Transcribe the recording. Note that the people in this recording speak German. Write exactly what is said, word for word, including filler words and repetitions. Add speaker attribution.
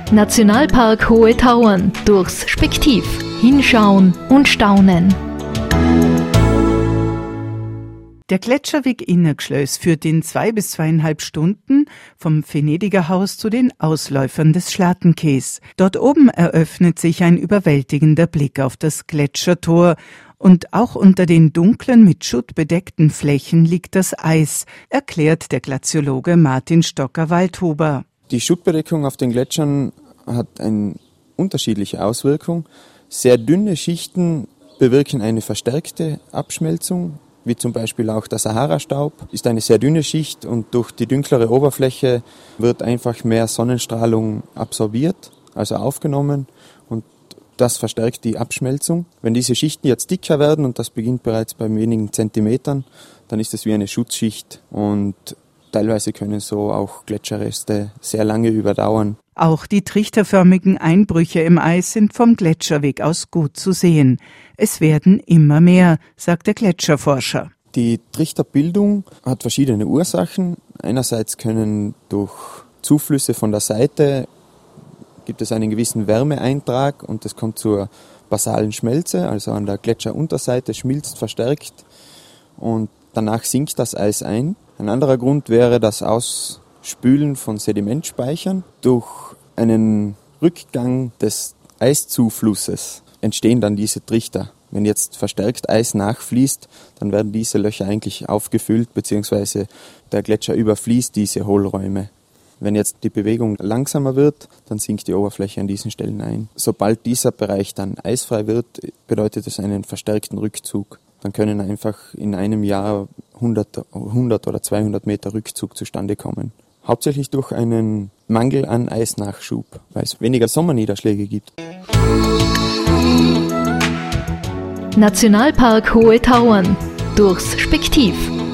Speaker 1: Nationalpark Hohe Tauern durchs Spektiv. Hinschauen und staunen.
Speaker 2: Der Gletscherweg Innergschlöss führt in zwei bis zweieinhalb Stunden vom Venediger Haus zu den Ausläufern des Schlattenkees. Dort oben eröffnet sich ein überwältigender Blick auf das Gletschertor. Und auch unter den dunklen, mit Schutt bedeckten Flächen liegt das Eis, erklärt der Glaziologe Martin Stocker-Waldhuber.
Speaker 3: Die Schuttbedeckung auf den Gletschern hat eine unterschiedliche Auswirkung. Sehr dünne Schichten bewirken eine verstärkte Abschmelzung, wie zum Beispiel auch der Sahara-Staub, ist eine sehr dünne Schicht und durch die dunklere Oberfläche wird einfach mehr Sonnenstrahlung absorbiert, also aufgenommen, und das verstärkt die Abschmelzung. Wenn diese Schichten jetzt dicker werden, und das beginnt bereits bei wenigen Zentimetern, dann ist es wie eine Schutzschicht und teilweise können so auch Gletscherreste sehr lange überdauern.
Speaker 2: Auch die trichterförmigen Einbrüche im Eis sind vom Gletscherweg aus gut zu sehen. Es werden immer mehr, sagt der Gletscherforscher.
Speaker 3: Die Trichterbildung hat verschiedene Ursachen. Einerseits können durch Zuflüsse von der Seite gibt es einen gewissen Wärmeeintrag und es kommt zur basalen Schmelze, also an der Gletscherunterseite schmilzt verstärkt und danach sinkt das Eis ein. Ein anderer Grund wäre das Ausspülen von Sedimentspeichern. Durch einen Rückgang des Eiszuflusses entstehen dann diese Trichter. Wenn jetzt verstärkt Eis nachfließt, dann werden diese Löcher eigentlich aufgefüllt, beziehungsweise der Gletscher überfließt diese Hohlräume. Wenn jetzt die Bewegung langsamer wird, dann sinkt die Oberfläche an diesen Stellen ein. Sobald dieser Bereich dann eisfrei wird, bedeutet es einen verstärkten Rückzug. Dann können einfach in einem Jahr hundert, hundert oder zweihundert Meter Rückzug zustande kommen. Hauptsächlich durch einen Mangel an Eisnachschub, weil es weniger Sommerniederschläge gibt.
Speaker 1: Nationalpark Hohe Tauern durchs Spektiv.